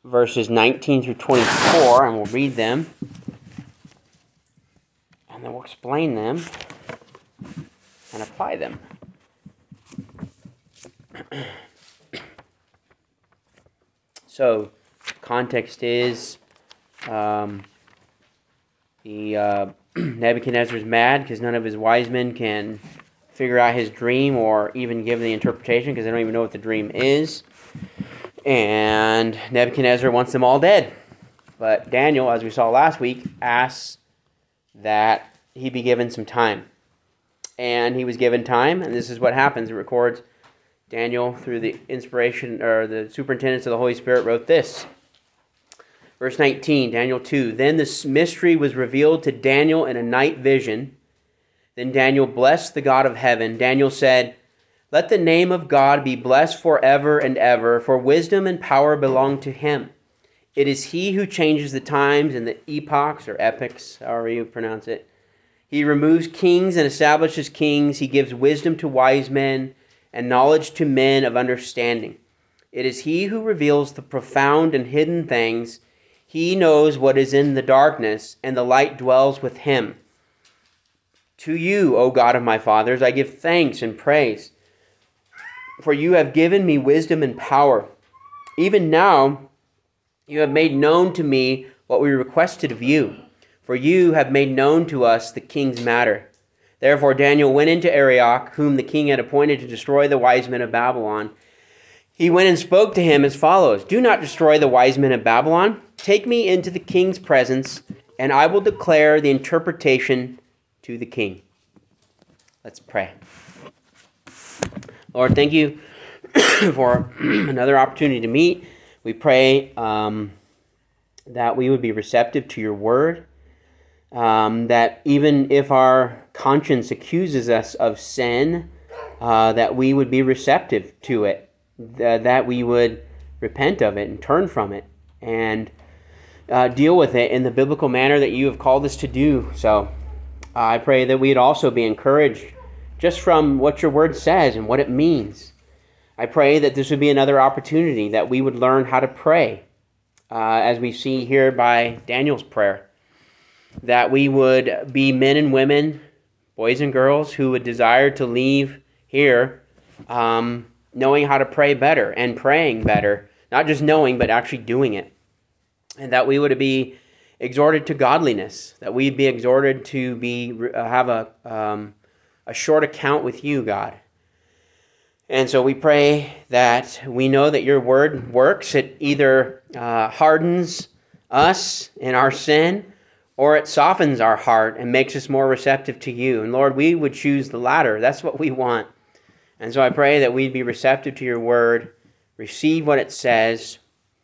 verses 19 through 24, and we'll read them, and then we'll explain them and apply them. So, context is Nebuchadnezzar's mad because none of his wise men can figure out his dream or even give the interpretation because they don't even know what the dream is. And Nebuchadnezzar wants them all dead. But Daniel, as we saw last week, asks that he be given some time. And he was given time, and this is what happens. It records Daniel, through the inspiration or the superintendence of the Holy Spirit, wrote this. Verse 19, Daniel 2. Then this mystery was revealed to Daniel in a night vision. Then Daniel blessed the God of heaven. Daniel said, "Let the name of God be blessed forever and ever, for wisdom and power belong to him. It is he who changes the times and the epochs, or epochs, however you pronounce it. He removes kings and establishes kings. He gives wisdom to wise men and knowledge to men of understanding. It is he who reveals the profound and hidden things. He knows what is in the darkness, and the light dwells with him. To you, O God of my fathers, I give thanks and praise, for you have given me wisdom and power. Even now, you have made known to me what we requested of you, for you have made known to us the king's matter." Therefore Daniel went into Arioch, whom the king had appointed to destroy the wise men of Babylon. He went and spoke to him as follows: "Do not destroy the wise men of Babylon. Take me into the king's presence, and I will declare the interpretation to the king." Let's pray. Lord, thank you for another opportunity to meet. We pray that we would be receptive to your word, that even if our conscience accuses us of sin, that we would be receptive to it, that we would repent of it and turn from it and deal with it in the biblical manner that you have called us to do. So I pray that we'd also be encouraged just from what your word says and what it means. I pray that this would be another opportunity that we would learn how to pray, as we see here by Daniel's prayer, that we would be men and women, boys and girls, who would desire to leave here knowing how to pray better and praying better, not just knowing, but actually doing it. And that we would be exhorted to godliness, that we'd be exhorted to have a short account with you, God. And so we pray that we know that your word works. It either hardens us in our sin, or it softens our heart and makes us more receptive to you. And Lord, we would choose the latter. That's what we want. And so I pray that we'd be receptive to your word, receive what it says,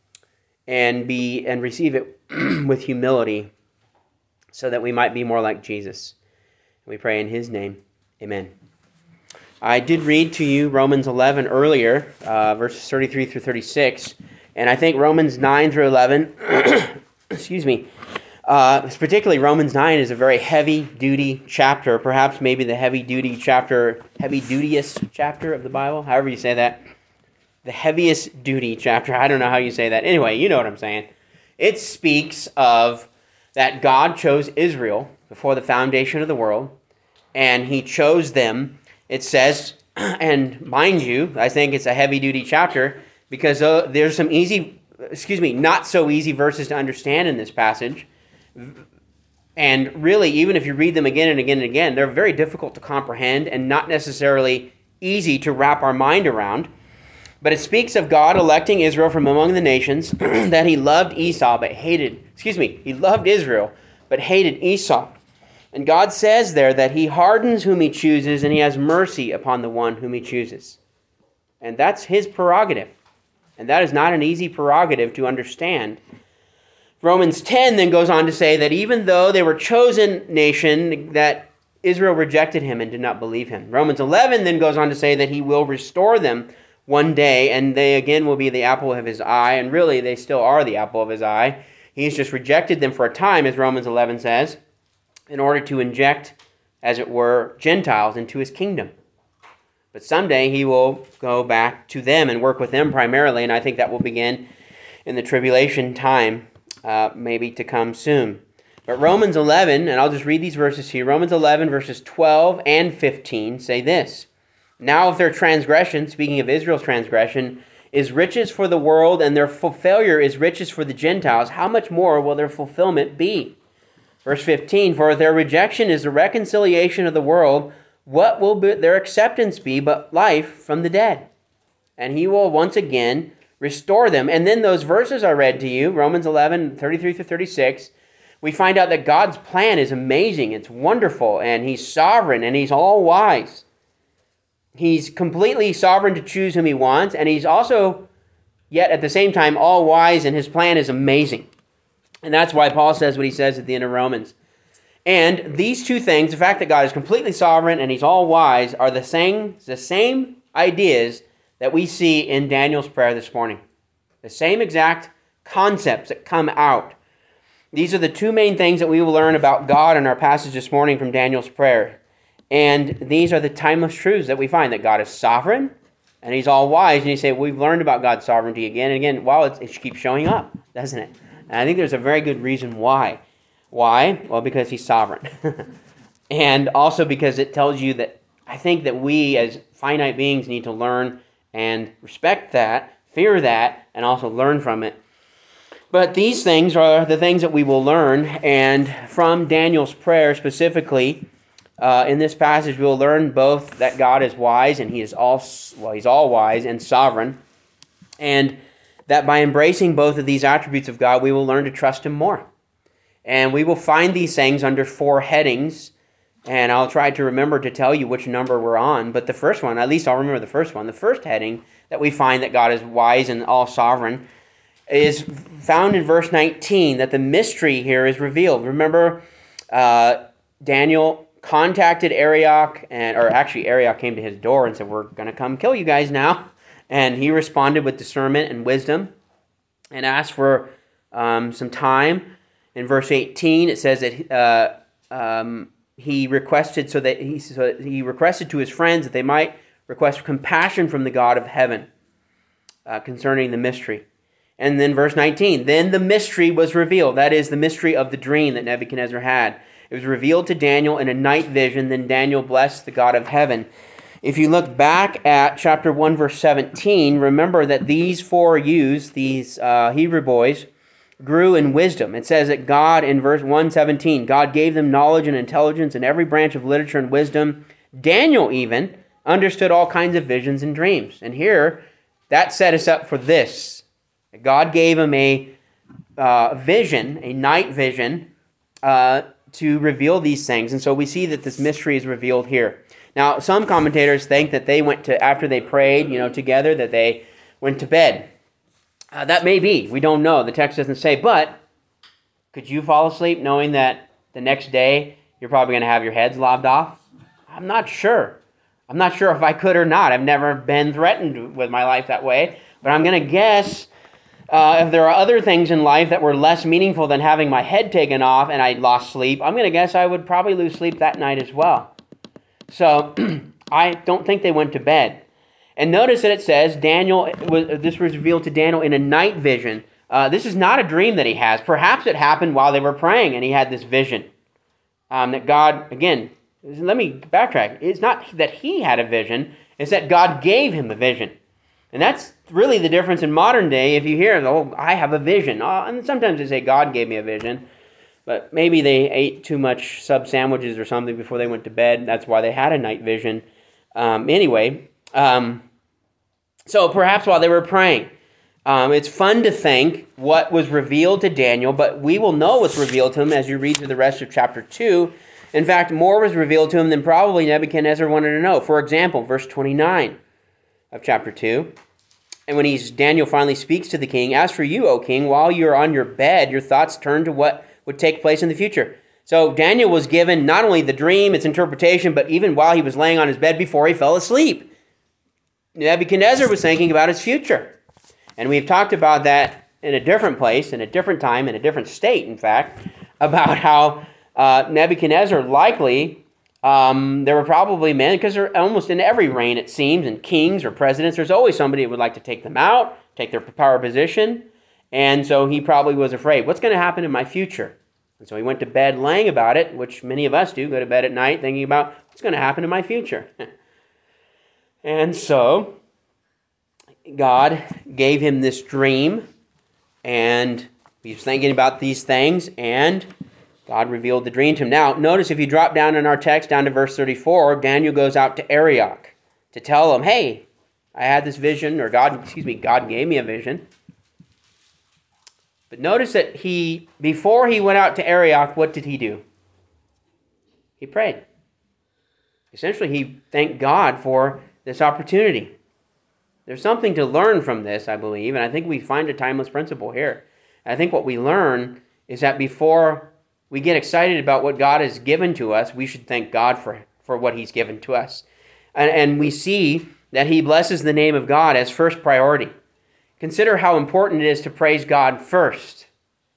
and receive it with humility, so that we might be more like Jesus. We pray in his name. Amen. I did read to you Romans 11 earlier, verses 33 through 36, and I think Romans 9 through 11, excuse me, particularly Romans 9 is a very heavy-duty chapter, perhaps maybe the heavy-dutiest chapter of the Bible, however you say that. The heaviest duty chapter, I don't know how you say that. Anyway, you know what I'm saying. It speaks of that God chose Israel before the foundation of the world, and he chose them. It says, and mind you, I think it's a heavy-duty chapter because there's some not so easy verses to understand in this passage. And really, even if you read them again and again and again, they're very difficult to comprehend and not necessarily easy to wrap our mind around. But it speaks of God electing Israel from among the nations, that he loved Israel, but hated Esau. And God says there that he hardens whom he chooses, and he has mercy upon the one whom he chooses. And that's his prerogative. And that is not an easy prerogative to understand. Romans 10 then goes on to say that even though they were chosen nation, that Israel rejected him and did not believe him. Romans 11 then goes on to say that he will restore them one day, and they again will be the apple of his eye. And really, they still are the apple of his eye. He's just rejected them for a time, as Romans 11 says, in order to inject, as it were, Gentiles into his kingdom. But someday he will go back to them and work with them primarily, and I think that will begin in the tribulation time, maybe to come soon. But Romans 11, and I'll just read these verses here. Romans 11, verses 12 and 15 say this. Now if their transgression, speaking of Israel's transgression, is riches for the world, and their failure is riches for the Gentiles, how much more will their fulfillment be? Verse 15, for if their rejection is the reconciliation of the world, what will their acceptance be but life from the dead? And he will once again restore them. And then those verses I read to you, Romans 11, 33 through 36, we find out that God's plan is amazing, it's wonderful, and he's sovereign, and he's all-wise. He's completely sovereign to choose whom he wants, and he's also, yet at the same time, all-wise, and his plan is amazing. And that's why Paul says what he says at the end of Romans. And these two things, the fact that God is completely sovereign and he's all-wise, are the same ideas that we see in Daniel's prayer this morning. The same exact concepts that come out. These are the two main things that we will learn about God in our passage this morning from Daniel's prayer. And these are the timeless truths that we find, that God is sovereign and he's all wise. And you say, we've learned about God's sovereignty again and again. Well, it keeps showing up, doesn't it? And I think there's a very good reason why. Why? Well, because he's sovereign. And also because it tells you that I think that we as finite beings need to learn and respect that, fear that, and also learn from it. But these things are the things that we will learn, and from Daniel's prayer specifically, in this passage, we will learn both that God is wise, and he's all wise and sovereign, and that by embracing both of these attributes of God, we will learn to trust him more. And we will find these things under 4 headings, and I'll try to remember to tell you which number we're on, but the first one, at least I'll remember the first one, the first heading that we find that God is wise and all sovereign is found in verse 19, that the mystery here is revealed. Remember, Daniel contacted Arioch, Arioch came to his door and said, we're going to come kill you guys now. And he responded with discernment and wisdom and asked for some time. In verse 18, it says that he requested he requested to his friends that they might request compassion from the God of heaven concerning the mystery. And then verse 19, then the mystery was revealed. That is the mystery of the dream that Nebuchadnezzar had. It was revealed to Daniel in a night vision. Then Daniel blessed the God of heaven. If you look back at chapter 1, verse 17, remember that these 4 youths, these Hebrew boys, grew in wisdom. It says that God, in verse 117, God gave them knowledge and intelligence in every branch of literature and wisdom. Daniel even understood all kinds of visions and dreams. And here, that set us up for this. God gave him a vision, a night vision, to reveal these things. And so we see that this mystery is revealed here. Now, some commentators think that they went to, after they prayed, together, that they went to bed. That may be. We don't know. The text doesn't say. But could you fall asleep knowing that the next day you're probably going to have your heads lobbed off? I'm not sure. I'm not sure if I could or not. I've never been threatened with my life that way. But I'm going to guess if there are other things in life that were less meaningful than having my head taken off and I lost sleep, I'm going to guess I would probably lose sleep that night as well. So I don't think they went to bed. And notice that it says this was revealed to Daniel in a night vision. This is not a dream that he has. Perhaps it happened while they were praying and he had this vision. That God, again, let me backtrack. It's not that he had a vision. It's that God gave him a vision. And that's really the difference in modern day. If you hear, I have a vision. And sometimes they say, God gave me a vision. But maybe they ate too much sub sandwiches or something before they went to bed. That's why they had a night vision. So perhaps while they were praying. It's fun to think what was revealed to Daniel, but we will know what's revealed to him as you read through the rest of chapter 2. In fact, more was revealed to him than probably Nebuchadnezzar wanted to know. For example, verse 29 of chapter 2. And when Daniel finally speaks to the king, as for you, O king, while you're on your bed, your thoughts turn to what would take place in the future. So Daniel was given not only the dream, its interpretation, but even while he was laying on his bed before he fell asleep. Nebuchadnezzar was thinking about his future. And we've talked about that in a different place, in a different time, in a different state, in fact, about how Nebuchadnezzar likely, there were probably men, because they're almost in every reign, it seems, and kings or presidents, there's always somebody who would like to take them out, take their power position. And so he probably was afraid. What's going to happen in my future? And so he went to bed laying about it, which many of us do, go to bed at night thinking about what's going to happen in my future. And so God gave him this dream, and he was thinking about these things, and God revealed the dream to him. Now, notice if you drop down in our text, down to verse 34, Daniel goes out to Arioch to tell him, hey, I had this vision, or God gave me a vision. But notice that before he went out to Arioch, what did he do? He prayed. Essentially, he thanked God for this opportunity. There's something to learn from this, I believe, and I think we find a timeless principle here. And I think what we learn is that before we get excited about what God has given to us, we should thank God for what he's given to us. And we see that he blesses the name of God as first priority. Consider how important it is to praise God first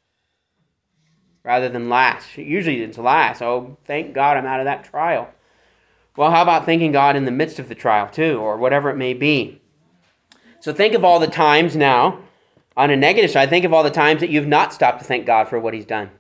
rather than last. Usually it's last. Oh, thank God I'm out of that trial. Well, how about thanking God in the midst of the trial too, or whatever it may be? So think of all the times now, on a negative side, think of all the times that you've not stopped to thank God for what he's done.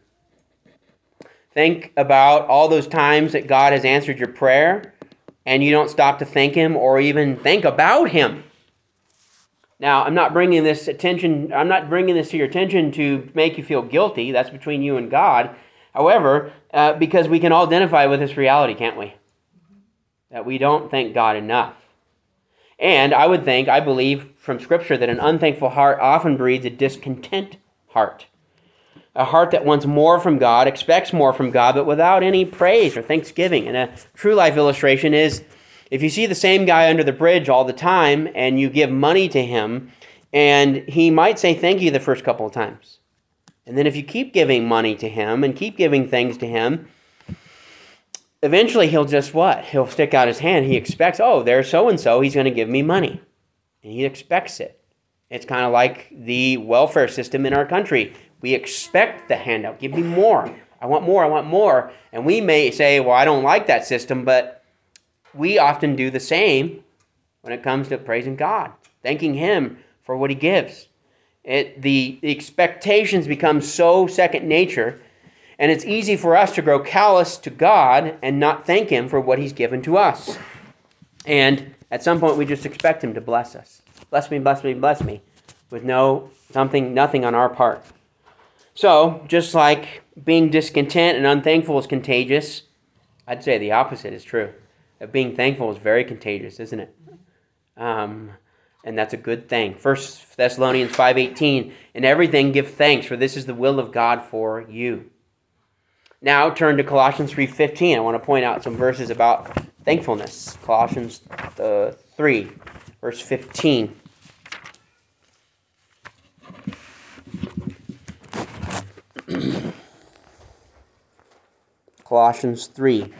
Think about all those times that God has answered your prayer and you don't stop to thank him or even think about him. Now, I'm not bringing this to your attention to make you feel guilty. That's between you and God. However, because we can all identify with this reality, can't we? That we don't thank God enough. And I believe from Scripture that an unthankful heart often breeds a discontent heart. A heart that wants more from God, expects more from God, but without any praise or thanksgiving. And a true life illustration is, if you see the same guy under the bridge all the time and you give money to him, and he might say thank you the first couple of times. And then if you keep giving money to him and keep giving things to him, eventually he'll just what? He'll stick out his hand. He expects, oh, there's so-and-so, he's going to give me money. And he expects it. It's kind of like the welfare system in our country. We expect the handout. Give me more. I want more. I want more. And we may say, well, I don't like that system, but we often do the same when it comes to praising God, thanking him for what he gives. The expectations become so second nature, and it's easy for us to grow callous to God and not thank him for what he's given to us. And at some point, we just expect him to bless us. Bless me, bless me, bless me, with nothing on our part. So, just like being discontent and unthankful is contagious, I'd say the opposite is true. That being thankful is very contagious, isn't it? And that's a good thing. 1 Thessalonians 5:18, in everything give thanks, for this is the will of God for you. Now turn to Colossians 3:15. I want to point out some verses about thankfulness. Colossians 3, verse 15. Colossians 3.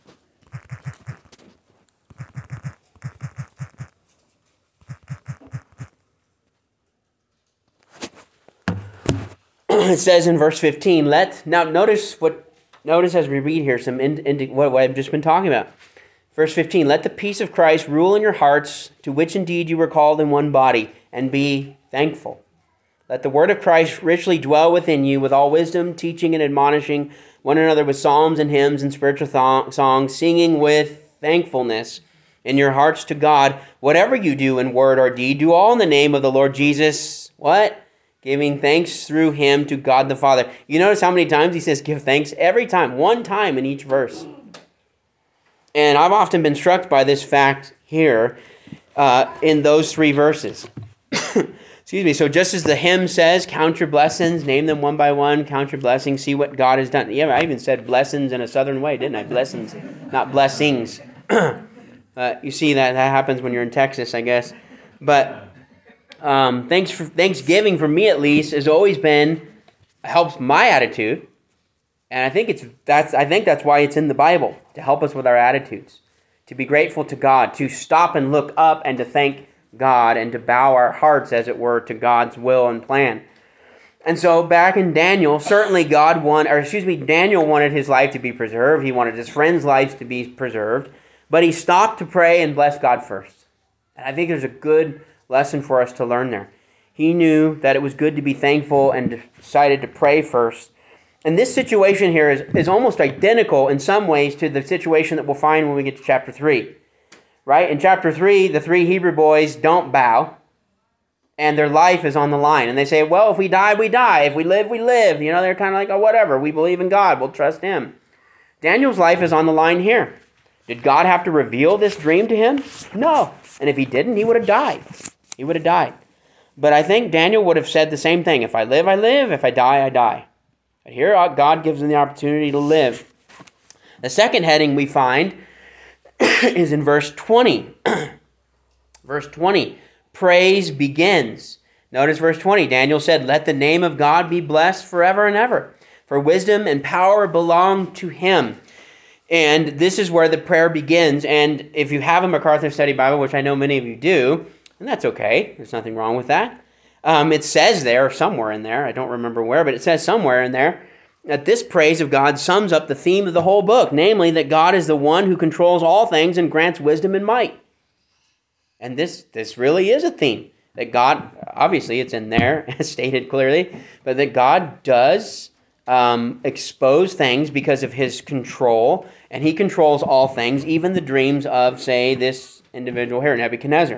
It says in verse 15, notice as we read here what I've just been talking about. Verse 15, let the peace of Christ rule in your hearts, to which indeed you were called in one body, and be thankful. Let the word of Christ richly dwell within you with all wisdom, teaching and admonishing one another with psalms and hymns and spiritual songs, singing with thankfulness in your hearts to God. Whatever you do in word or deed, do all in the name of the Lord Jesus. What? Giving thanks through him to God the Father. You notice how many times he says give thanks? Every time, one time in each verse. And I've often been struck by this fact here in those three verses. Excuse me. So just as the hymn says, count your blessings, name them one by one, count your blessings, see what God has done. Yeah, I even said blessings in a southern way, didn't I? Blessings, not blessings. You see that happens when you're in Texas, I guess. But Thanksgiving, for me at least, has always helps my attitude, and I think that's why it's in the Bible, to help us with our attitudes, to be grateful to God, to stop and look up and to thank God, and to bow our hearts, as it were, to God's will and plan. And so back in Daniel, certainly Daniel wanted his life to be preserved. He wanted his friends' lives to be preserved, but he stopped to pray and bless God first. And I think there's a good lesson for us to learn there. He knew that it was good to be thankful and decided to pray first. And this situation here is almost identical in some ways to the situation that we'll find when we get to chapter 3. Right? In chapter 3, the 3 Hebrew boys don't bow, and their life is on the line. And they say, well, if we die, we die. If we live, we live. You know, they're kind of like, oh, whatever. We believe in God. We'll trust him. Daniel's life is on the line here. Did God have to reveal this dream to him? No. And if he didn't, he would have died. He would have died. But I think Daniel would have said the same thing. If I live, I live. If I die, I die. But here, God gives him the opportunity to live. The second heading we find is in verse 20. Verse 20. Praise begins. Notice verse 20. Daniel said, let the name of God be blessed forever and ever. For wisdom and power belong to him. And this is where the prayer begins. And if you have a MacArthur Study Bible, which I know many of you do, and that's okay. There's nothing wrong with that. It says there, somewhere in there, I don't remember where, but it says somewhere in there, that this praise of God sums up the theme of the whole book, namely that God is the one who controls all things and grants wisdom and might. And this really is a theme, that God, obviously it's in there, stated clearly, but that God does expose things because of his control, and he controls all things, even the dreams of, say, this individual here, Nebuchadnezzar.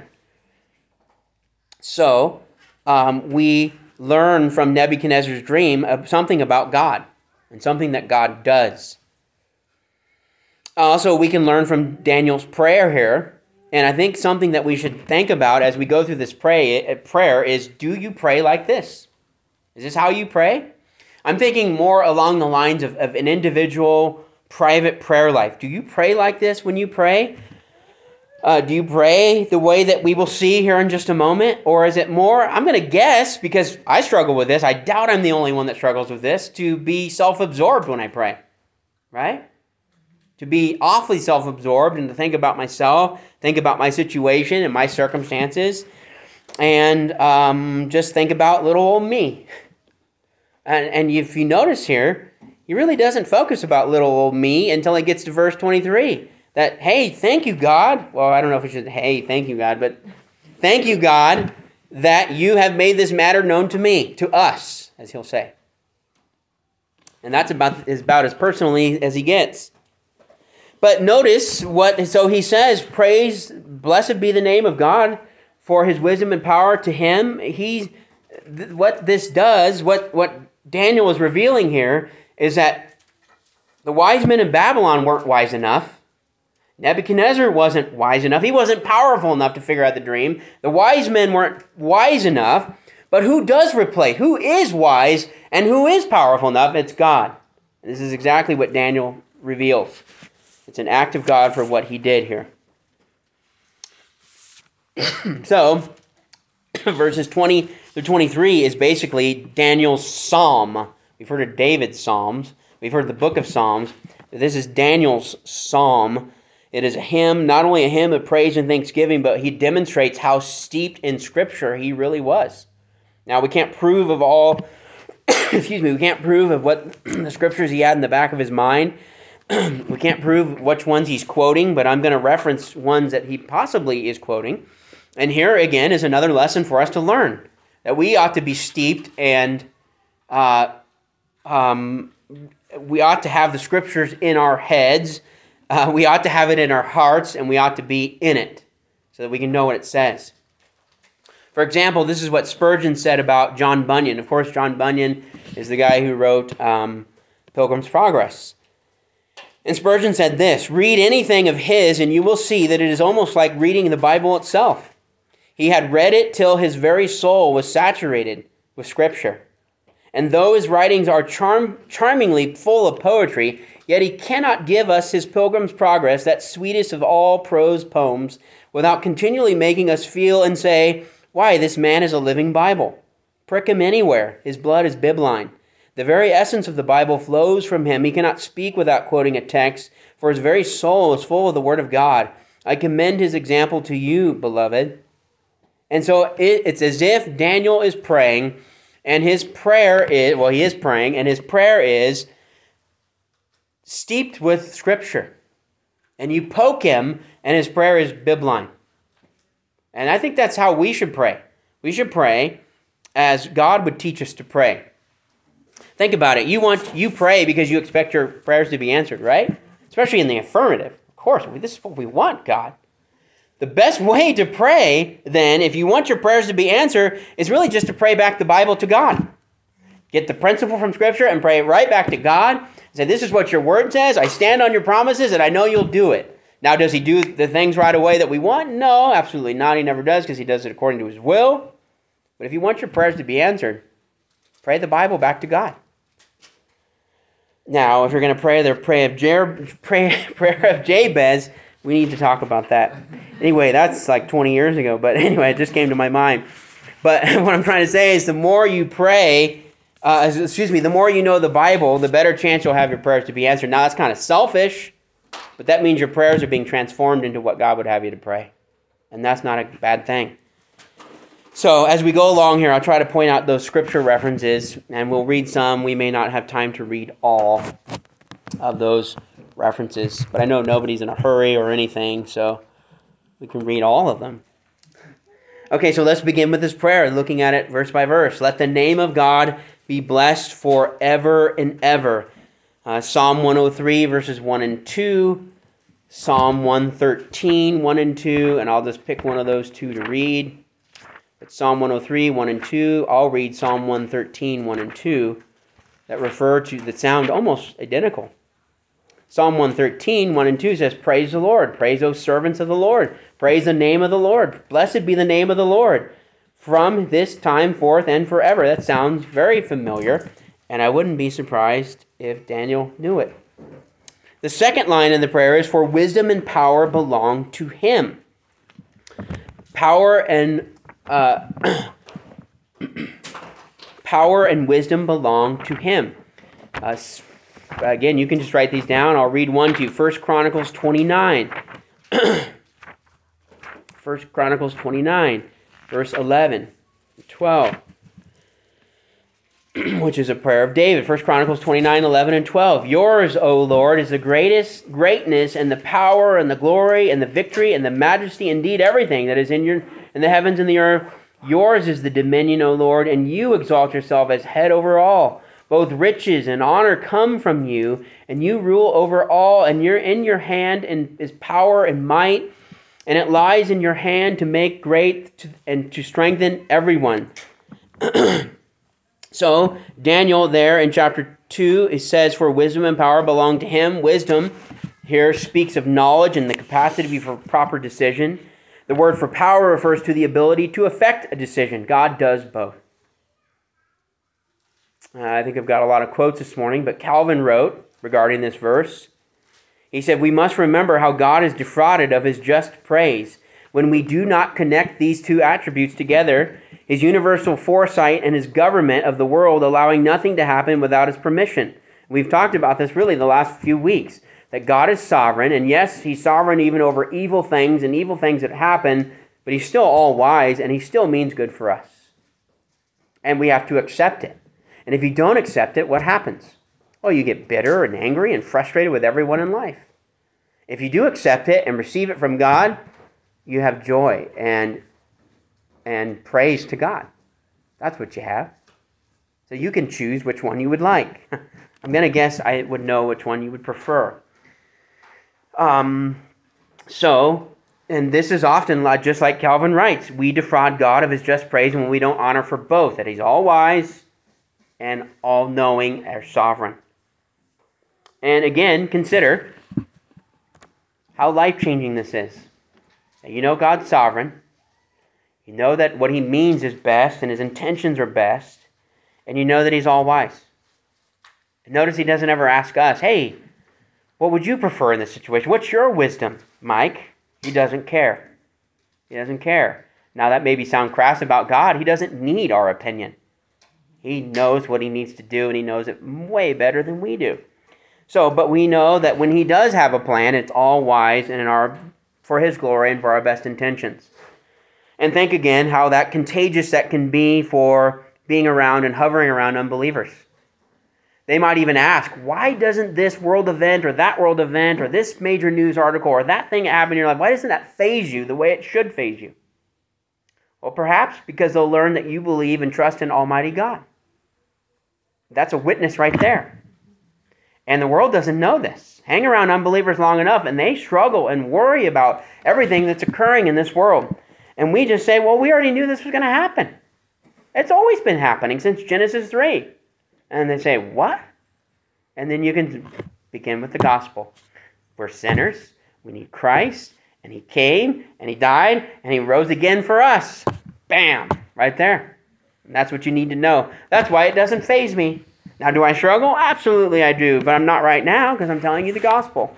So, we learn from Nebuchadnezzar's dream something about God and something that God does. Also, we can learn from Daniel's prayer here, and I think something that we should think about as we go through this prayer is, do you pray like this? Is this how you pray? I'm thinking more along the lines of an individual, private prayer life. Do you pray like this when you pray? Do you pray the way that we will see here in just a moment? Or is it more, I'm going to guess, because I struggle with this, I doubt I'm the only one that struggles with this, to be self-absorbed when I pray, right? To be awfully self-absorbed and to think about myself, think about my situation and my circumstances, and just think about little old me. And if you notice here, he really doesn't focus about little old me until he gets to verse 23. That, hey, thank you, God. Well, I don't know if we should, hey, thank you, God, but thank you, God, that you have made this matter known to me, to us, as he'll say. And that's about as personally as he gets. But notice so he says, praise, blessed be the name of God for his wisdom and power to him. What this does, what Daniel is revealing here, is that the wise men in Babylon weren't wise enough. Nebuchadnezzar wasn't wise enough. He wasn't powerful enough to figure out the dream. The wise men weren't wise enough. But who does replay? Who is wise and who is powerful enough? It's God. And this is exactly what Daniel reveals. It's an act of God for what he did here. So, verses 20 through 23 is basically Daniel's psalm. We've heard of David's psalms. We've heard the book of Psalms. This is Daniel's psalm. It is a hymn, not only a hymn of praise and thanksgiving, but he demonstrates how steeped in Scripture he really was. Now, we can't prove of all, we can't prove of what the Scriptures he had in the back of his mind. We can't prove which ones he's quoting, but I'm going to reference ones that he possibly is quoting. And here, again, is another lesson for us to learn, that we ought to be steeped and we ought to have the Scriptures in our heads. We ought to have it in our hearts, and we ought to be in it so that we can know what it says. For example, this is what Spurgeon said about John Bunyan. Of course, John Bunyan is the guy who wrote Pilgrim's Progress. And Spurgeon said this, read anything of his, and you will see that it is almost like reading the Bible itself. He had read it till his very soul was saturated with Scripture. And though his writings are charmingly full of poetry, yet he cannot give us his Pilgrim's Progress, that sweetest of all prose poems, without continually making us feel and say, why, this man is a living Bible. Prick him anywhere. His blood is bibline. The very essence of the Bible flows from him. He cannot speak without quoting a text, for his very soul is full of the Word of God. I commend his example to you, beloved. And so it's as if Daniel is praying, and his prayer is, he is praying, and his prayer is steeped with Scripture. And you poke him, and his prayer is bibline. And I think that's how we should pray. We should pray as God would teach us to pray. Think about it. You pray because you expect your prayers to be answered, right? Especially in the affirmative. Of course, this is what we want, God. The best way to pray, then, if you want your prayers to be answered, is really just to pray back the Bible to God. Get the principle from Scripture and pray it right back to God. Say, this is what your word says. I stand on your promises, and I know you'll do it. Now, does he do the things right away that we want? No, absolutely not. He never does, because he does it according to his will. But if you want your prayers to be answered, pray the Bible back to God. Now, if you're going to pray the prayer of Jabez, we need to talk about that. Anyway, that's like 20 years ago, but anyway, it just came to my mind. But what I'm trying to say is the more you pray, the more you know the Bible, the better chance you'll have your prayers to be answered. Now, that's kind of selfish, but that means your prayers are being transformed into what God would have you to pray. And that's not a bad thing. So as we go along here, I'll try to point out those scripture references, and we'll read some. We may not have time to read all of those references, but I know nobody's in a hurry or anything, so we can read all of them. Okay, so let's begin with this prayer, looking at it verse by verse. Let the name of God be blessed forever and ever. Psalm 103, verses 1 and 2. Psalm 113, 1 and 2, and I'll just pick one of those two to read. But Psalm 103, 1 and 2. I'll read Psalm 113, 1 and 2, that sound almost identical. Psalm 113, 1 and 2 says, Praise the Lord. Praise, O servants of the Lord. Praise the name of the Lord. Blessed be the name of the Lord, from this time forth and forever. That sounds very familiar, and I wouldn't be surprised if Daniel knew it. The second line in the prayer is, For wisdom and power belong to him. Power and wisdom belong to him. Again, you can just write these down. I'll read one to you. 1 Chronicles 29. 1 Chronicles 29, verse 11, 12, which is a prayer of David. 1 Chronicles 29, 11, and 12. Yours, O Lord, is the greatness and the power and the glory and the victory and the majesty, indeed everything that is in the heavens and the earth. Yours is the dominion, O Lord, and you exalt yourself as head over all. Both riches and honor come from you, and you rule over all, and in your hand is power and might, and it lies in your hand to make great and to strengthen everyone. So, Daniel there in chapter 2, it says, For wisdom and power belong to him. Wisdom here speaks of knowledge and the capacity for proper decision. The word for power refers to the ability to effect a decision. God does both. I think I've got a lot of quotes this morning, but Calvin wrote regarding this verse. He said, We must remember how God is defrauded of his just praise when we do not connect these two attributes together, his universal foresight and his government of the world, allowing nothing to happen without his permission. We've talked about this really the last few weeks, that God is sovereign, and yes, he's sovereign even over evil things and evil things that happen, but he's still all-wise, and he still means good for us. And we have to accept it. And if you don't accept it, what happens? Well, you get bitter and angry and frustrated with everyone in life. If you do accept it and receive it from God, you have joy and praise to God. That's what you have. So you can choose which one you would like. I'm going to guess I would know which one you would prefer. And this is often just like Calvin writes, we defraud God of his just praise when we don't honor for both, that he's all-wise and all-knowing or sovereign. And again, consider how life-changing this is. You know God's sovereign. You know that what he means is best and his intentions are best. And you know that he's all-wise. And notice he doesn't ever ask us, hey, what would you prefer in this situation? What's your wisdom, Mike? He doesn't care. He doesn't care. Now that maybe sound crass about God. He doesn't need our opinion. He knows what he needs to do, and he knows it way better than we do. So, but we know that when he does have a plan, it's all wise and for his glory and for our best intentions. And think again how contagious that can be for being around and hovering around unbelievers. They might even ask, why doesn't this world event or that world event or this major news article or that thing happen in your life, why doesn't that faze you the way it should faze you? Well, perhaps because they'll learn that you believe and trust in Almighty God. That's a witness right there. And the world doesn't know this. Hang around unbelievers long enough, and they struggle and worry about everything that's occurring in this world. And we just say, well, we already knew this was going to happen. It's always been happening since Genesis 3. And they say, what? And then you can begin with the gospel. We're sinners. We need Christ. And he came, and he died, and he rose again for us. Bam! Right there. And that's what you need to know. That's why it doesn't faze me. Now, do I struggle? Absolutely I do. But I'm not right now because I'm telling you the gospel.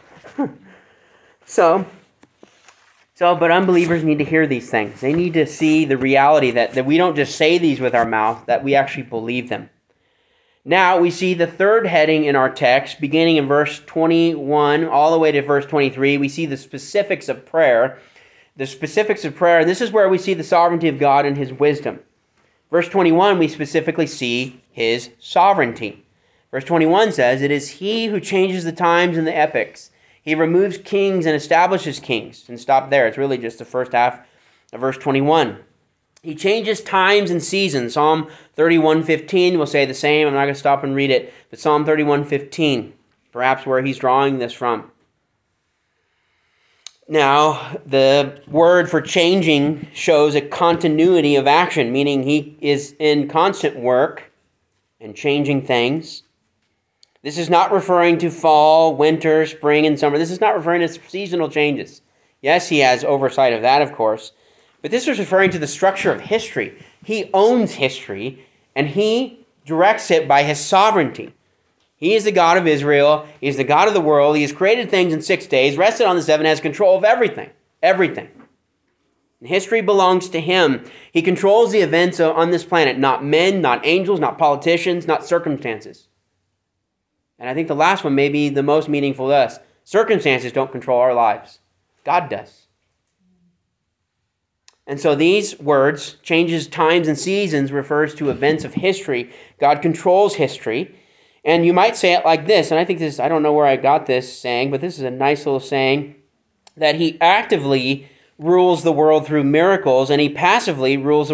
But unbelievers need to hear these things. They need to see the reality that we don't just say these with our mouth, that we actually believe them. Now, we see the third heading in our text, beginning in verse 21 all the way to verse 23. We see the specifics of prayer. The specifics of prayer, and this is where we see the sovereignty of God and his wisdom. Verse 21, we specifically see his sovereignty. Verse 21 says, "It is he who changes the times and the epochs. He removes kings and establishes kings." And stop there. It's really just the first half of verse 21. He changes times and seasons. Psalm 31:15 will say the same. I'm not going to stop and read it. But Psalm 31:15, perhaps where he's drawing this from. Now, the word for changing shows a continuity of action, meaning he is in constant work and changing things. This is not referring to fall, winter, spring, and summer. This is not referring to seasonal changes. Yes, he has oversight of that, of course. But this is referring to the structure of history. He owns history, and he directs it by his sovereignty. He is the God of Israel. He is the God of the world. He has created things in 6 days, rested on the 7, has control of everything. Everything. And history belongs to him. He controls the events on this planet, not men, not angels, not politicians, not circumstances. And I think the last one may be the most meaningful to us. Circumstances don't control our lives. God does. And so these words, changes times and seasons, refers to events of history. God controls history. And you might say it like this, and I think this, I don't know where I got this saying, but this is a nice little saying, that he actively rules the world through miracles, and he passively rules the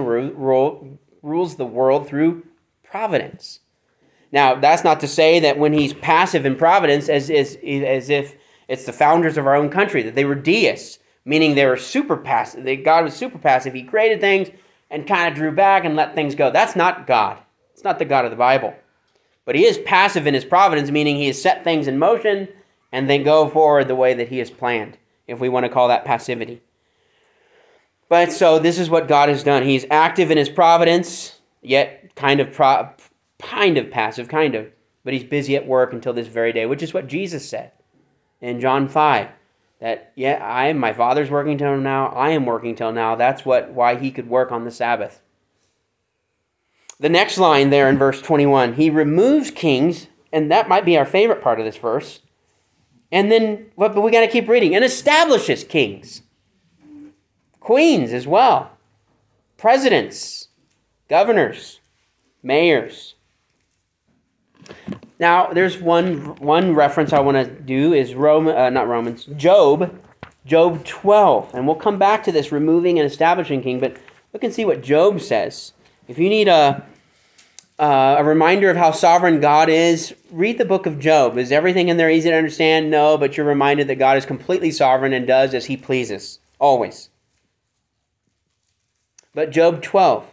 world through providence. Now, that's not to say that when he's passive in providence, as if it's the founders of our own country, that they were deists, meaning they were super passive. God was super passive. He created things and kind of drew back and let things go. That's not God. It's not the God of the Bible. But he is passive in his providence, meaning he has set things in motion and then go forward the way that he has planned, if we want to call that passivity. But so this is what God has done. He's active in his providence, yet kind of passive, but he's busy at work until this very day, which is what Jesus said in John 5. That, my Father's working till now, I am working till now. That's why he could work on the Sabbath. The next line there in verse 21, he removes kings, and that might be our favorite part of this verse. And then, but we got to keep reading, and establishes kings. Queens as well. Presidents, governors, mayors. Now, there's one reference I want to do is Job 12. And we'll come back to this removing and establishing king, but look and see what Job says. If you need a reminder of how sovereign God is, read the book of Job. Is everything in there easy to understand? No, but you're reminded that God is completely sovereign and does as he pleases, always. But Job 12.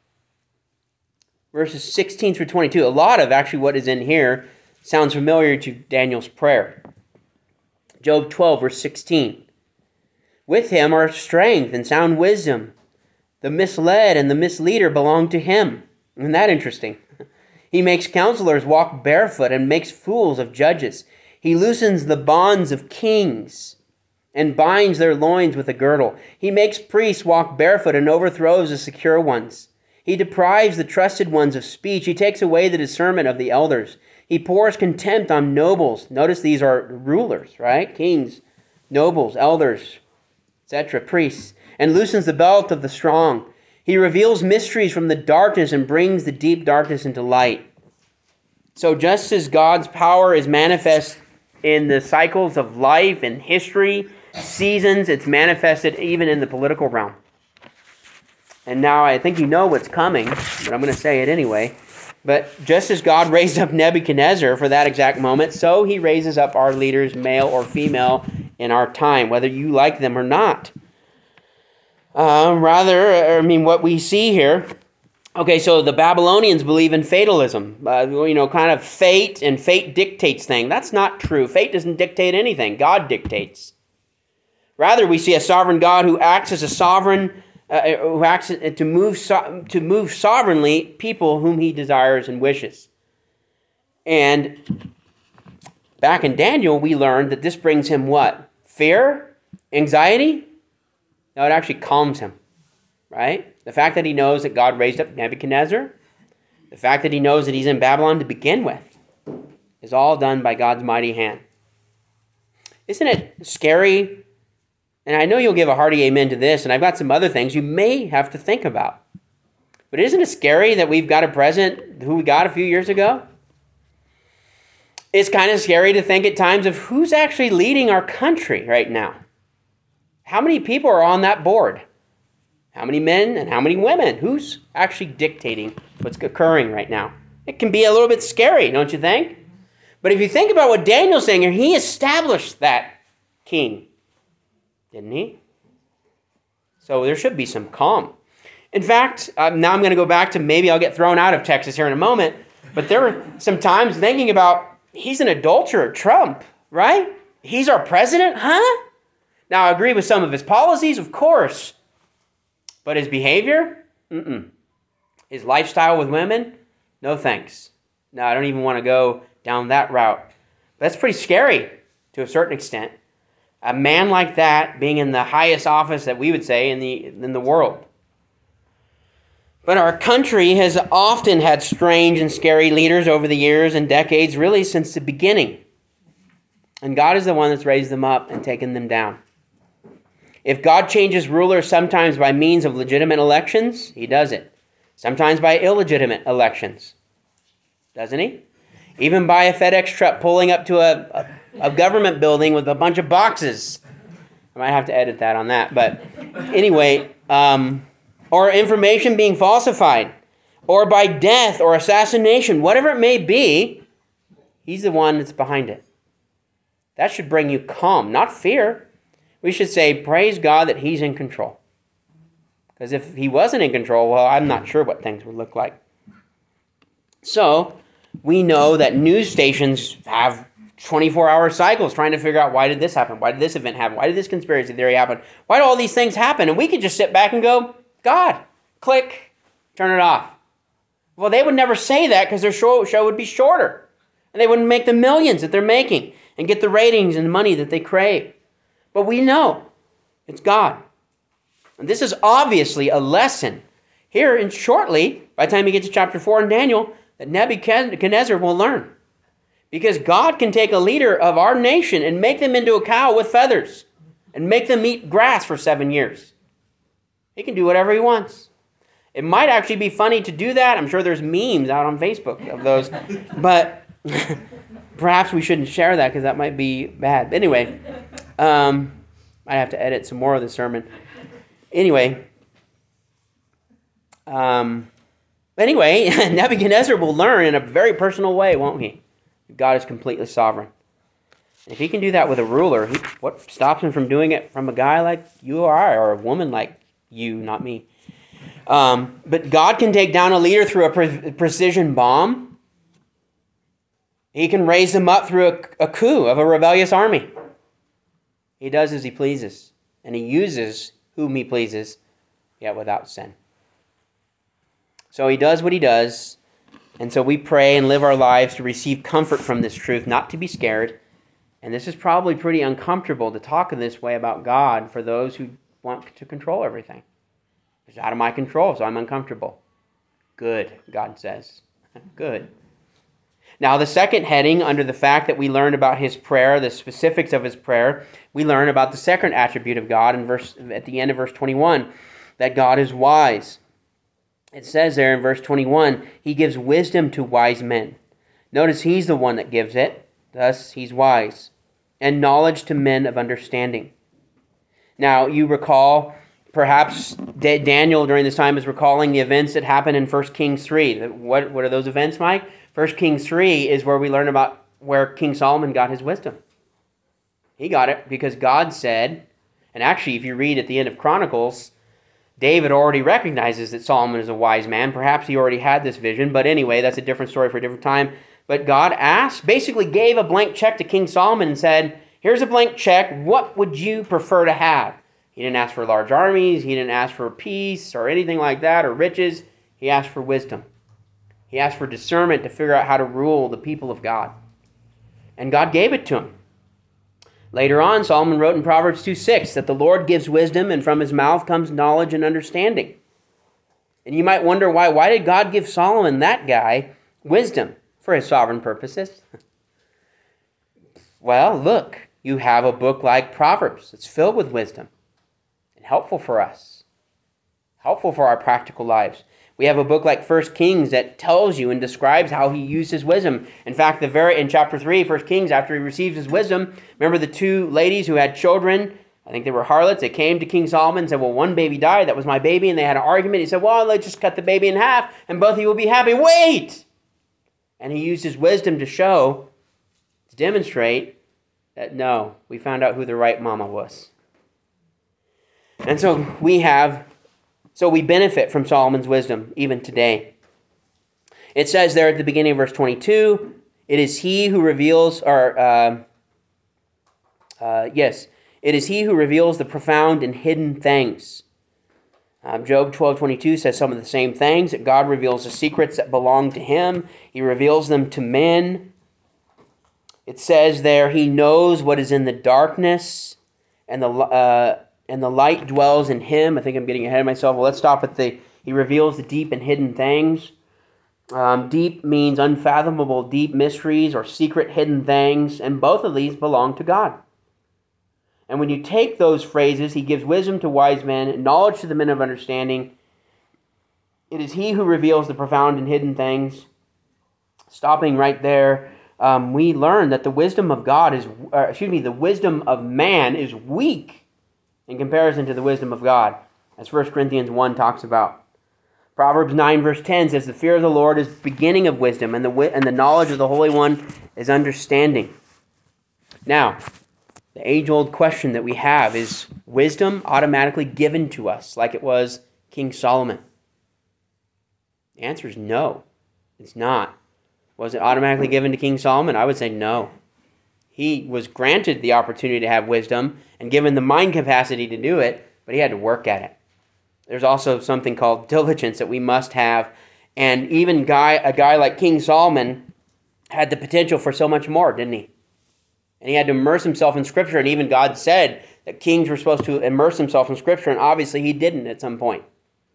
Verses 16 through 22. A lot of actually what is in here sounds familiar to Daniel's prayer. Job 12, verse 16. With him are strength and sound wisdom. The misled and the misleader belong to him. Isn't that interesting? He makes counselors walk barefoot and makes fools of judges. He loosens the bonds of kings and binds their loins with a girdle. He makes priests walk barefoot and overthrows the secure ones. He deprives the trusted ones of speech. He takes away the discernment of the elders. He pours contempt on nobles. Notice these are rulers, right? Kings, nobles, elders, etc., priests. And loosens the belt of the strong. He reveals mysteries from the darkness and brings the deep darkness into light. So just as God's power is manifest in the cycles of life and history, seasons, it's manifested even in the political realm. And now I think you know what's coming, but I'm going to say it anyway. But just as God raised up Nebuchadnezzar for that exact moment, so he raises up our leaders, male or female, in our time, whether you like them or not. What we see here, okay, so the Babylonians believe in fatalism, kind of fate and fate dictates thing. That's not true. Fate doesn't dictate anything. God dictates. Rather, we see a sovereign God who acts as a sovereign, who acts to move sovereignly people whom he desires and wishes. And back in Daniel, we learned that this brings him what? Fear? Anxiety? No, it actually calms him, right? The fact that he knows that God raised up Nebuchadnezzar, the fact that he knows that he's in Babylon to begin with, is all done by God's mighty hand. Isn't it scary? And I know you'll give a hearty amen to this, and I've got some other things you may have to think about. But isn't it scary that we've got a president who we got a few years ago? It's kind of scary to think at times of who's actually leading our country right now. How many people are on that board? How many men and how many women? Who's actually dictating what's occurring right now? It can be a little bit scary, don't you think? But if you think about what Daniel's saying here, he established that king. Didn't he? So there should be some calm. In fact, now I'm going to go back to maybe I'll get thrown out of Texas here in a moment, but there were some times thinking about, he's an adulterer, Trump, right? He's our president, huh? Now, I agree with some of his policies, of course, but his behavior? His lifestyle with women? No thanks. No, I don't even want to go down that route. But that's pretty scary to a certain extent. A man like that being in the highest office that we would say in the world. But our country has often had strange and scary leaders over the years and decades, really since the beginning. And God is the one that's raised them up and taken them down. If God changes rulers sometimes by means of legitimate elections, he does it. Sometimes by illegitimate elections. Doesn't he? Even by a FedEx truck pulling up to a government building with a bunch of boxes. I might have to edit that on that. But anyway, or information being falsified, or by death or assassination, whatever it may be, he's the one that's behind it. That should bring you calm, not fear. We should say, praise God that he's in control. Because if he wasn't in control, well, I'm not sure what things would look like. So, we know that news stations have 24-hour cycles trying to figure out, why did this happen? Why did this event happen? Why did this conspiracy theory happen? Why do all these things happen? And we could just sit back and go, God, click, turn it off. Well, they would never say that because their show would be shorter. And they wouldn't make the millions that they're making and get the ratings and the money that they crave. But we know it's God. And this is obviously a lesson here, and shortly, by the time you get to chapter 4 in Daniel, that Nebuchadnezzar will learn. Because God can take a leader of our nation and make them into a cow with feathers and make them eat grass for 7 years. He can do whatever he wants. It might actually be funny to do that. I'm sure there's memes out on Facebook of those. But perhaps we shouldn't share that because that might be bad. But anyway, I have to edit some more of the sermon. Anyway, Nebuchadnezzar will learn in a very personal way, won't he? God is completely sovereign. If he can do that with a ruler, what stops him from doing it from a guy like you or I, or a woman like you, not me? But God can take down a leader through a precision bomb. He can raise them up through a coup of a rebellious army. He does as he pleases, and he uses whom he pleases, yet without sin. So he does what he does, and so we pray and live our lives to receive comfort from this truth, not to be scared. And this is probably pretty uncomfortable to talk in this way about God for those who want to control everything. It's out of my control, so I'm uncomfortable. Good, God says. Good. Now, the second heading, under the fact that we learned about his prayer, the specifics of his prayer, we learn about the second attribute of God at the end of verse 21, that God is wise. It says there in verse 21, he gives wisdom to wise men. Notice he's the one that gives it, thus he's wise, and knowledge to men of understanding. Now, you recall Perhaps Daniel during this time is recalling the events that happened in 1 Kings 3. What are those events, Mike? 1 Kings 3 is where we learn about where King Solomon got his wisdom. He got it because God said, and actually if you read at the end of Chronicles, David already recognizes that Solomon is a wise man. Perhaps he already had this vision, but anyway, that's a different story for a different time. But God basically gave a blank check to King Solomon and said, here's a blank check. What would you prefer to have? He didn't ask for large armies. He didn't ask for peace or anything like that or riches. He asked for wisdom. He asked for discernment to figure out how to rule the people of God. And God gave it to him. Later on, Solomon wrote in Proverbs 2:6 that the Lord gives wisdom and from his mouth comes knowledge and understanding. And you might wonder why. Why did God give Solomon, that guy, wisdom? For his sovereign purposes. Well, look, you have a book like Proverbs. It's filled with wisdom. Helpful for us, helpful for our practical lives. We have a book like 1 Kings that tells you and describes how he used his wisdom. In fact, in chapter 3, 1 Kings, after he receives his wisdom, remember the two ladies who had children? I think they were harlots. They came to King Solomon and said, well, one baby died. That was my baby. And they had an argument. He said, well, let's just cut the baby in half and both of you will be happy. Wait! And he used his wisdom to demonstrate that no, we found out who the right mama was. And so we benefit from Solomon's wisdom even today. It says there at the beginning of verse 22, it is he who reveals, it is he who reveals the profound and hidden things. Job 12:22 says some of the same things, that God reveals the secrets that belong to him. He reveals them to men. It says there, he knows what is in the darkness, and the light dwells in him. I think I'm getting ahead of myself. Well, let's stop at he reveals the deep and hidden things. Deep means unfathomable, deep mysteries or secret hidden things, and both of these belong to God. And when you take those phrases, he gives wisdom to wise men, knowledge to the men of understanding. It is he who reveals the profound and hidden things. Stopping right there, we learn that the wisdom of the wisdom of man is weak in comparison to the wisdom of God, as 1 Corinthians 1 talks about. Proverbs 9 verse 10 says, the fear of the Lord is the beginning of wisdom, and the knowledge of the Holy One is understanding. Now, the age-old question that we have is wisdom automatically given to us like it was King Solomon? The answer is no, it's not. Was it automatically given to King Solomon? I would say no. He was granted the opportunity to have wisdom and given the mind capacity to do it, but he had to work at it. There's also something called diligence that we must have, and even a guy like King Solomon had the potential for so much more, didn't he? And he had to immerse himself in Scripture, and even God said that kings were supposed to immerse themselves in Scripture, and obviously he didn't at some point.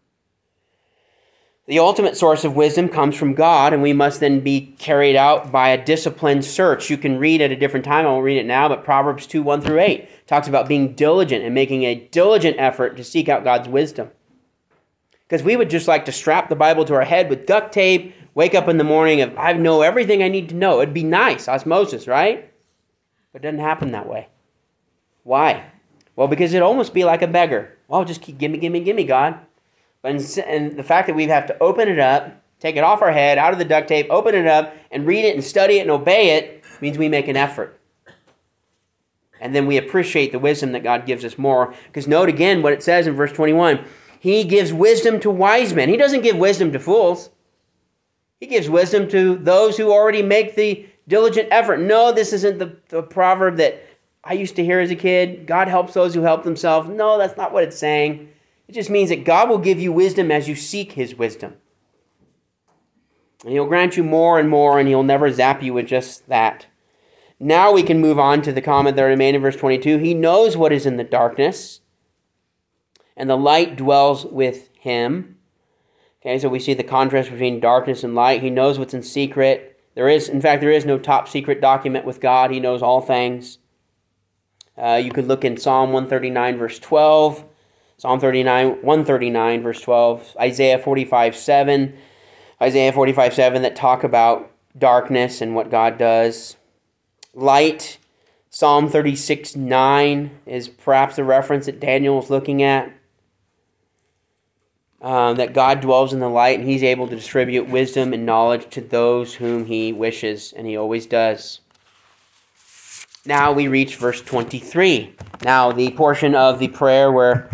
The ultimate source of wisdom comes from God, and we must then be carried out by a disciplined search. You can read at a different time. I won't read it now, but Proverbs 2, 1 through 8 talks about being diligent and making a diligent effort to seek out God's wisdom. Because we would just like to strap the Bible to our head with duct tape, wake up in the morning and I know everything I need to know. It'd be nice, osmosis, right? But it doesn't happen that way. Why? Well, because it'd almost be like a beggar. Well, just keep, give me, God. And the fact that we have to open it up, take it off our head, out of the duct tape, open it up, and read it and study it and obey it means we make an effort. And then we appreciate the wisdom that God gives us more. Because note again what it says in verse 21. He gives wisdom to wise men. He doesn't give wisdom to fools. He gives wisdom to those who already make the diligent effort. No, this isn't the proverb that I used to hear as a kid. God helps those who help themselves. No, that's not what it's saying. It just means that God will give you wisdom as you seek his wisdom. And he'll grant you more and more, and he'll never zap you with just that. Now we can move on to the comment that remains in verse 22. He knows what is in the darkness, and the light dwells with him. Okay, so we see the contrast between darkness and light. He knows what's in secret. There is no top secret document with God. He knows all things. You could look in Psalm 139, verse 12. Psalm 139, verse 12, Isaiah 45:7 that talk about darkness and what God does. Light, Psalm 36:9 is perhaps the reference that Daniel is looking at. that God dwells in the light, and he's able to distribute wisdom and knowledge to those whom he wishes, and he always does. Now we reach verse 23. Now the portion of the prayer where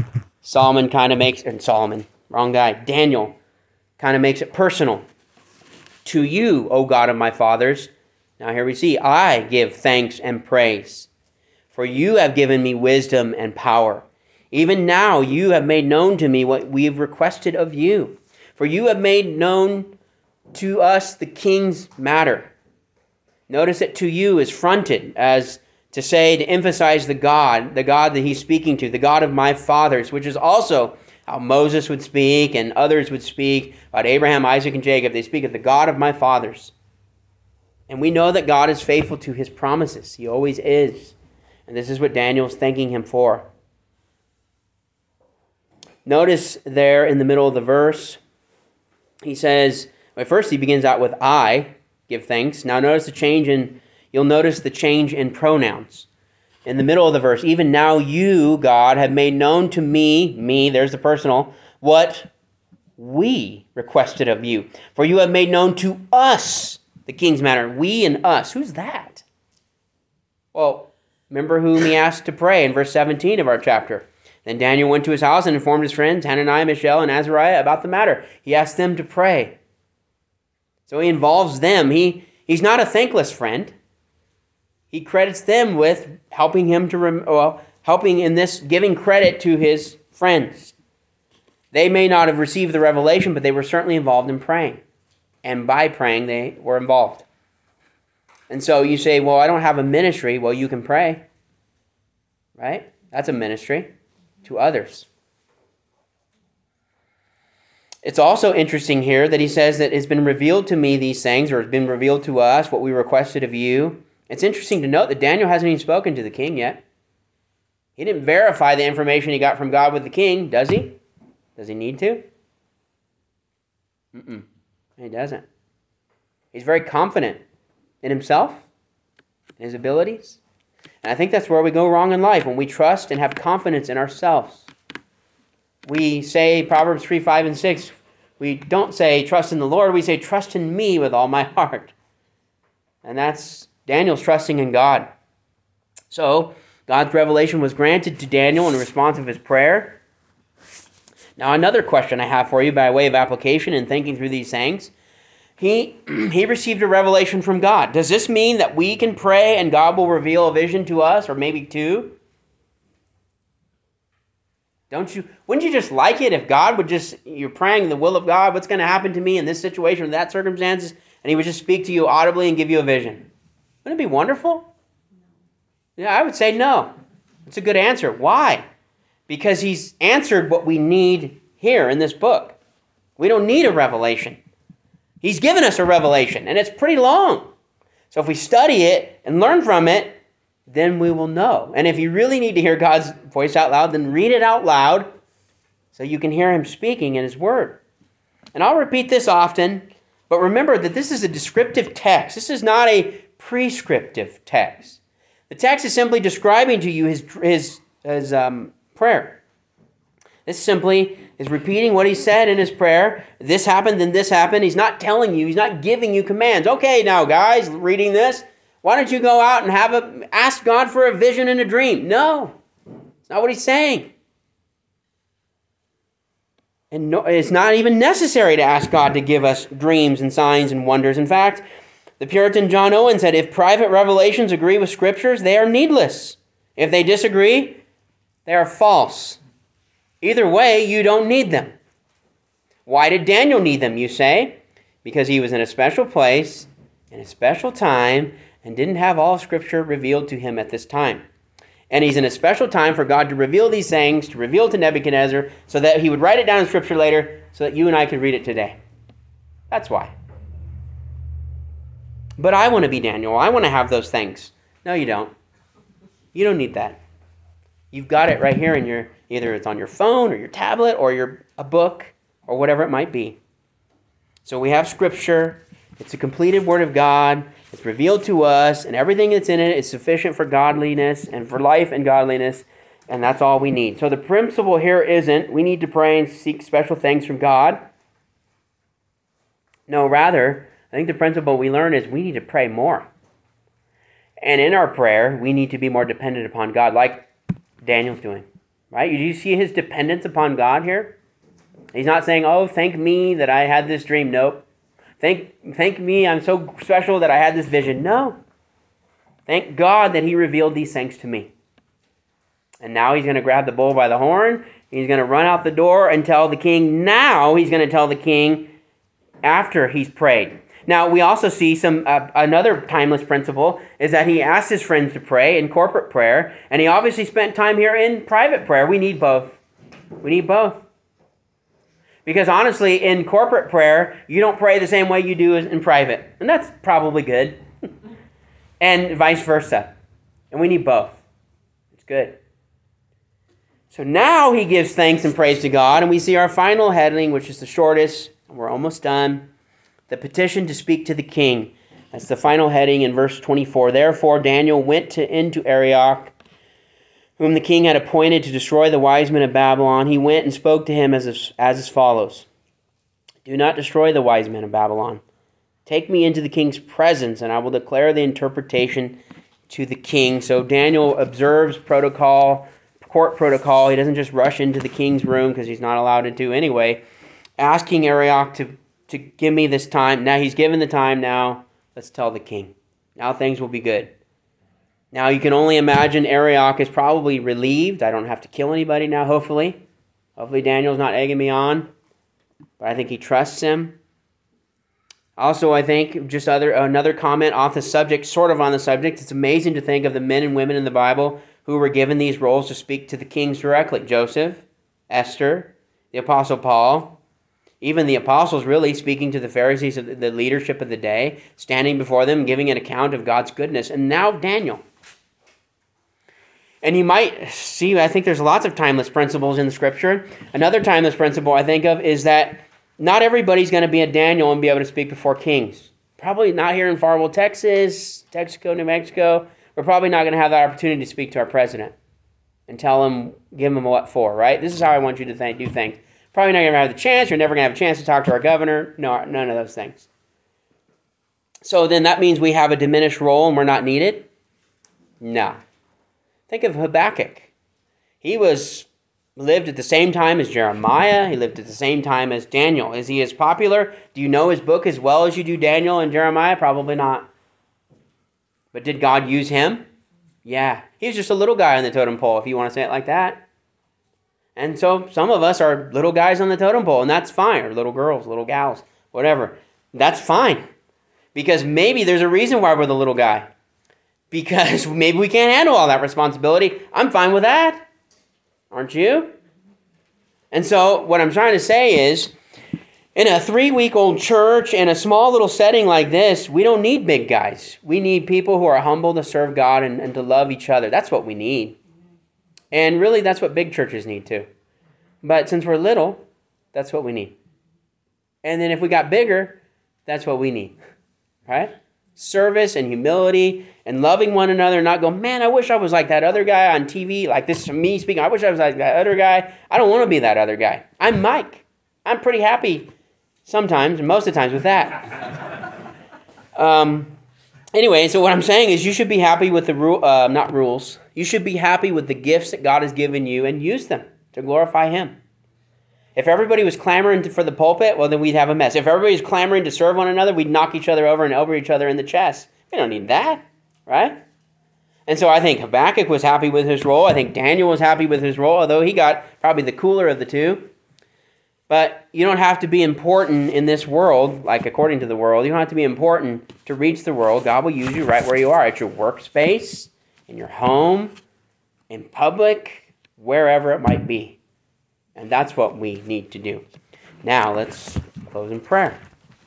Daniel kind of makes it personal. To you, O God of my fathers. Now here we see, I give thanks and praise. For you have given me wisdom and power. Even now you have made known to me what we have requested of you. For you have made known to us the king's matter. Notice that to you is fronted as to say, to emphasize the God that he's speaking to, the God of my fathers, which is also how Moses would speak and others would speak about Abraham, Isaac, and Jacob. They speak of the God of my fathers. And we know that God is faithful to his promises. He always is. And this is what Daniel's thanking him for. Notice there in the middle of the verse, he says, well, first he begins out with I, give thanks. Now notice you'll notice the change in pronouns. In the middle of the verse, even now you, God, have made known to me, there's the personal, what we requested of you. For you have made known to us the king's matter. We and us. Who's that? Well, remember whom he asked to pray in verse 17 of our chapter. Then Daniel went to his house and informed his friends, Hananiah, Mishael, and Azariah, about the matter. He asked them to pray. So he involves them. He's not a thankless friend. He credits them with helping him helping in this, giving credit to his friends. They may not have received the revelation, but they were certainly involved in praying. And by praying, they were involved. And so you say, well, I don't have a ministry. Well, you can pray. Right? That's a ministry to others. It's also interesting here that he says that it's been revealed to me these things, or it's been revealed to us what we requested of you. It's interesting to note that Daniel hasn't even spoken to the king yet. He didn't verify the information he got from God with the king, does he? Does he need to? He doesn't. He's very confident in himself, in his abilities. And I think that's where we go wrong in life, when we trust and have confidence in ourselves. We say Proverbs 3, 5, and 6. We don't say trust in the Lord. We say trust in me with all my heart. And that's Daniel's trusting in God. So, God's revelation was granted to Daniel in response of his prayer. Now, another question I have for you by way of application and thinking through these things. He received a revelation from God. Does this mean that we can pray and God will reveal a vision to us, or maybe two? Wouldn't you just like it if God would you're praying the will of God, what's going to happen to me in this situation or that circumstances, and he would just speak to you audibly and give you a vision? Wouldn't it be wonderful? Yeah, I would say no. It's a good answer. Why? Because he's answered what we need here in this book. We don't need a revelation. He's given us a revelation, and it's pretty long. So if we study it and learn from it, then we will know. And if you really need to hear God's voice out loud, then read it out loud so you can hear him speaking in his word. And I'll repeat this often, but remember that this is a descriptive text. This is not a prescriptive text. The text is simply describing to you his prayer. This simply is repeating what he said in his prayer. This happened, then this happened. He's not telling you, he's not giving you commands. Okay, now guys, reading this, why don't you go out and ask God for a vision and a dream? No, it's not what he's saying. And no, it's not even necessary to ask God to give us dreams and signs and wonders. In fact, the Puritan John Owen said, if private revelations agree with scriptures, they are needless. If they disagree, they are false. Either way, you don't need them. Why did Daniel need them, you say? Because he was in a special place, in a special time, and didn't have all of Scripture revealed to him at this time. And he's in a special time for God to reveal these things, to reveal to Nebuchadnezzar, so that he would write it down in Scripture later, so that you and I could read it today. That's why. But I want to be Daniel. I want to have those things. No, you don't. You don't need that. You've got it right here in either it's on your phone or your tablet or a book or whatever it might be. So we have Scripture. It's a completed Word of God. It's revealed to us, and everything that's in it is sufficient for godliness and for life and godliness. And that's all we need. So the principle here isn't we need to pray and seek special things from God. No, rather, I think the principle we learn is we need to pray more. And in our prayer, we need to be more dependent upon God, like Daniel's doing. Right? Do you see his dependence upon God here? He's not saying, oh, thank me that I had this dream. Nope. Thank me, I'm so special that I had this vision. No. Thank God that he revealed these things to me. And now he's going to grab the bull by the horn. He's going to run out the door and tell the king. Now he's going to tell the king after he's prayed. Now we also see another timeless principle is that he asked his friends to pray in corporate prayer. And he obviously spent time here in private prayer. We need both. We need both. Because honestly, in corporate prayer, you don't pray the same way you do in private. And that's probably good. And vice versa. And we need both. It's good. So now he gives thanks and praise to God. And we see our final heading, which is the shortest. We're almost done. The petition to speak to the king. That's the final heading in verse 24. Therefore Daniel went into Arioch, whom the king had appointed to destroy the wise men of Babylon. He went and spoke to him as follows. Do not destroy the wise men of Babylon. Take me into the king's presence, and I will declare the interpretation to the king. So Daniel observes protocol, court protocol. He doesn't just rush into the king's room because he's not allowed to do anyway. Asking Arioch to give me this time. Now he's given the time. Now let's tell the king. Now things will be good. Now you can only imagine Arioch is probably relieved. I don't have to kill anybody now, hopefully. Hopefully Daniel's not egging me on. But I think he trusts him. Also, I think just another comment off the subject, sort of on the subject. It's amazing to think of the men and women in the Bible who were given these roles to speak to the kings directly. Joseph, Esther, the Apostle Paul, even the apostles really speaking to the Pharisees, of the leadership of the day, standing before them, giving an account of God's goodness. And now Daniel. And you might see, I think there's lots of timeless principles in the Scripture. Another timeless principle I think of is that not everybody's going to be a Daniel and be able to speak before kings. Probably not here in Farwell, Texas, New Mexico. We're probably not going to have that opportunity to speak to our president and give him what for, right? This is how I want you to do things. Probably not going to have the chance. You're never going to have a chance to talk to our governor. No, none of those things. So then that means we have a diminished role and we're not needed? No. Think of Habakkuk. He lived at the same time as Jeremiah. He lived at the same time as Daniel. Is he as popular? Do you know his book as well as you do Daniel and Jeremiah? Probably not. But did God use him? Yeah. He was just a little guy on the totem pole, if you want to say it like that. And so some of us are little guys on the totem pole, and that's fine. Or little girls, little gals, whatever. That's fine. Because maybe there's a reason why we're the little guy. Because maybe we can't handle all that responsibility. I'm fine with that. Aren't you? And so what I'm trying to say is, in a 3-week-old church, in a small little setting like this, we don't need big guys. We need people who are humble to serve God and to love each other. That's what we need. And really, that's what big churches need too. But since we're little, that's what we need. And then if we got bigger, that's what we need. Right? Service and humility and loving one another and not go, man, I wish I was like that other guy on TV. Like this is me speaking. I wish I was like that other guy. I don't want to be that other guy. I'm Mike. I'm pretty happy sometimes, and most of the times with that. Anyway, so what I'm saying is you should be happy with the not rules. You should be happy with the gifts that God has given you and use them to glorify Him. If everybody was clamoring for the pulpit, well, then we'd have a mess. If everybody was clamoring to serve one another, we'd knock each other over and elbow each other in the chest. We don't need that, right? And so I think Habakkuk was happy with his role. I think Daniel was happy with his role, although he got probably the cooler of the two. But you don't have to be important in this world, like according to the world. You don't have to be important to reach the world. God will use you right where you are, at your workspace, in your home, in public, wherever it might be. And that's what we need to do. Now, let's close in prayer.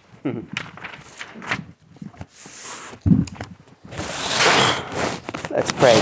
Let's pray.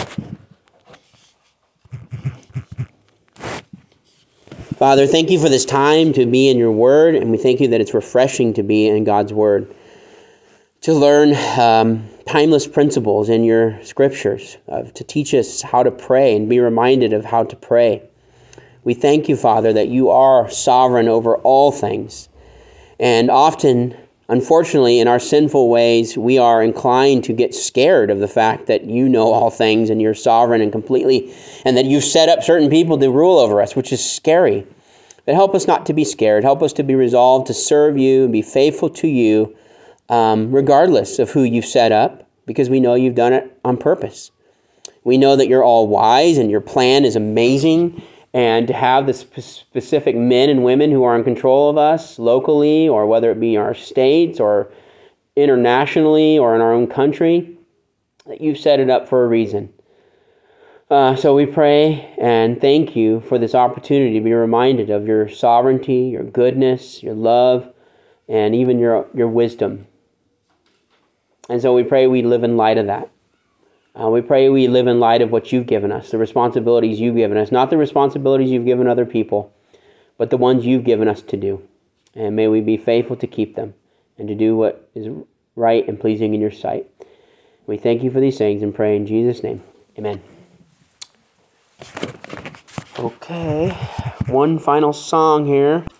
Father, thank you for this time to be in your word, and we thank you that it's refreshing to be in God's word. to learn timeless principles in your scriptures, to teach us how to pray and be reminded of how to pray. We thank you, Father, that you are sovereign over all things. And often, unfortunately, in our sinful ways, we are inclined to get scared of the fact that you know all things and you're sovereign and completely, and that you've set up certain people to rule over us, which is scary. But help us not to be scared. Help us to be resolved to serve you and be faithful to you, regardless of who you've set up, because we know you've done it on purpose. We know that you're all wise and your plan is amazing, and to have the specific men and women who are in control of us locally, or whether it be in our states or internationally or in our own country, that you've set it up for a reason. So we pray and thank you for this opportunity to be reminded of your sovereignty, your goodness, your love, and even your wisdom. And so we pray we live in light of that. We pray we live in light of what you've given us, the responsibilities you've given us, not the responsibilities you've given other people, but the ones you've given us to do. And may we be faithful to keep them and to do what is right and pleasing in your sight. We thank you for these things and pray in Jesus' name. Amen. Okay, one final song here.